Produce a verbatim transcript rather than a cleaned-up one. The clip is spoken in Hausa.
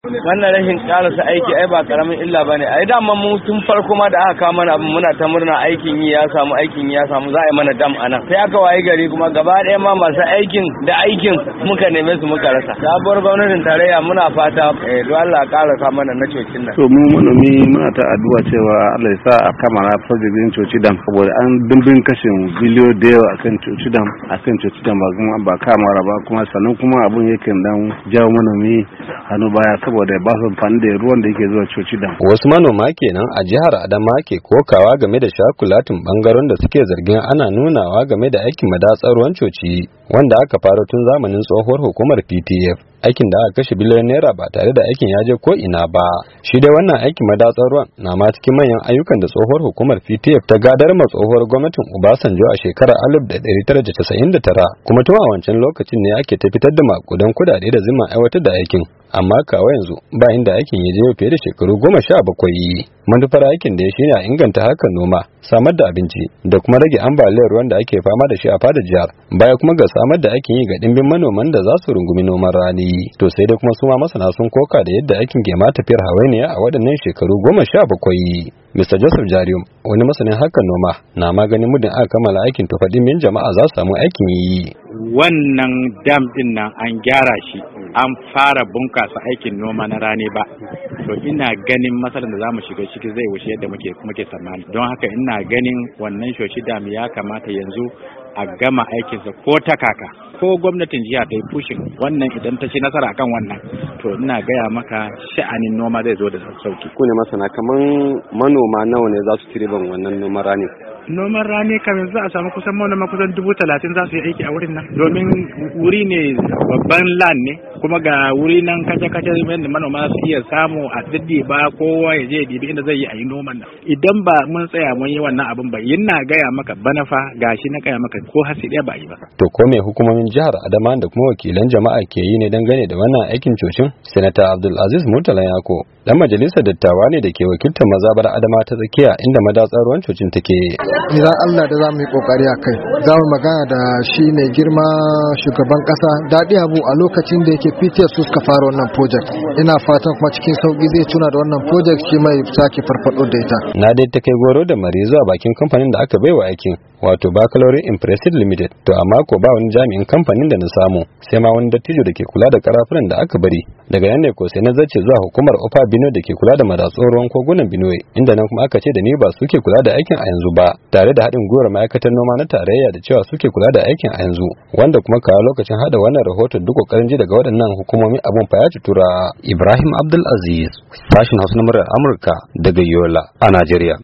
Wannan rashin karasa aiki ai ba karamin illa bane. Ai dama mu tun farko ma da aka kawo mana abin muna ta murna aikin yi ya samu aikin yi ya samu za a yi mana dam anan. Sai aka wayi gari kuma gaba ɗaya ma masu aikin da aikin muka neme su muka rasa. Sabuwar gwamnatin tarayya muna fata eh don Allah karasa mana na cocin nan. To mu manomi muna ta addu'a cewa Allah ya sa a kamara project din coci dam saboda an dimbin kashin biliyo da yawa akan coci dam akan coci dam ba kuma ba kamara ba kuma sannan kuma abun yake dan jawo manomi hannu baya saboda ba su amfani da ruwan da yake zuwa coci dam. Wasu manoma kenan a jihar Adama ke kokawa game da shakulatin bangaren da suke zargin ana nunawa game da aikin madatsar ruwan coci wanda aka fara tun zamanin tsohuwar hukumar P T F. Aikin da aka kashe biliyan naira ba tare da aikin ya je ko ina ba. Shi dai wannan aikin madatsar ruwan na ma cikin manyan ayyukan da tsohuwar hukumar P T F ta gadar ma tsohuwar gwamnatin Obasanjo a shekarar alif da ɗari tara da casa'in da tara, kuma tun a wancan lokacin ne ake ta fitar da makudan kudade da zima aiwatar da aikin. Amma kawo yanzu ba inda aikin ya je fiye da shekaru goma sha bakwai. Manufar aikin da ya shine a inganta harkar noma, samar da abinci da kuma rage ambaliyar ruwan da ake fama da shi a fadar jihar, baya kuma ga samar da aikin yi ga dimbin manoman da za su rungumi noman rani. To sai dai kuma su ma masana sun koka da yadda aikin ke ma tafiyar hawainiya a waɗannan shekaru goma sha bakwai. Mister Joseph Jarium, wani masanin harkar noma, na maganin muddin aka kammala aikin to faɗin jama'a za su samu aikin yi. Wannan dam din nan an gyara shi, an fara bunkasa aikin noma na rani ba. To ina ganin matsalar da za mu shiga ciki zai wuce yadda muke muke tsammani. Don haka ina ganin wannan shoshi dam ya kamata yanzu a gama aikinsa ko ta kaka. Ko gwamnatin jiha ta yi pushin wannan idan ta ci nasara akan wannan, to ina gaya maka sha'anin noma zai zo da sauki. Ku ne masana, kaman manoma nawa ne za su ci riban wannan noman rani? Noman rani kamar za a samu kusan manoma kusan dubu talatin za su yi aiki a wurin nan, domin wuri ne babban land ne, kuma ga wuri nan kace-kace yadda manoma su iya samu a diddi ba kowa ya je ya dibi inda zai yi a yi noman nan. Idan ba mun tsaya mun yi wannan abin ba, ina gaya maka bana fa gashi na gaya maka ko hasi ɗaya ba yi ba. To ko me hukumomin jihar Adama da kuma wakilan jama'a ke yi ne dangane da wannan aikin cocin? Senator Abdulaziz Murtala Yako, dan majalisar dattawa ne da ke wakiltar mazabar Adama ta tsakiya inda madatsar ruwan cocin take. Idan Allah da za mu yi kokari a kai, za mu magana da shi mai girma shugaban kasa Dadi Abu a lokacin da yake P T F su suka fara wannan project. Ina fatan kuma cikin sauki zai tuna da wannan project shi mai sake farfado da ita. Na dai ta kai goro da mari zuwa bakin kamfanin da aka baiwa aikin, wato Baccalaureate Impressive Limited, to amma ko ba wani jami'in kamfanin da na samu, sai ma wani dattijo da ke kula da karafunan da aka bari. Daga nan ne ko sai na zace zuwa hukumar Opa Benue da ke kula da madatsun ruwan kogunan Benue, inda nan kuma aka ce da ni ba suke kula da aikin a yanzu ba, tare da haɗin gwiwar ma'aikatan noma na tarayya da cewa suke kula da aikin a yanzu, wanda kuma kawo lokacin hada wannan rahoton duk kokarin ji daga waɗannan hukumomi abun fa ya ci tura. Ibrahim Abdul Aziz, sashin Hausa na muryar Amurka daga Yola a Najeriya.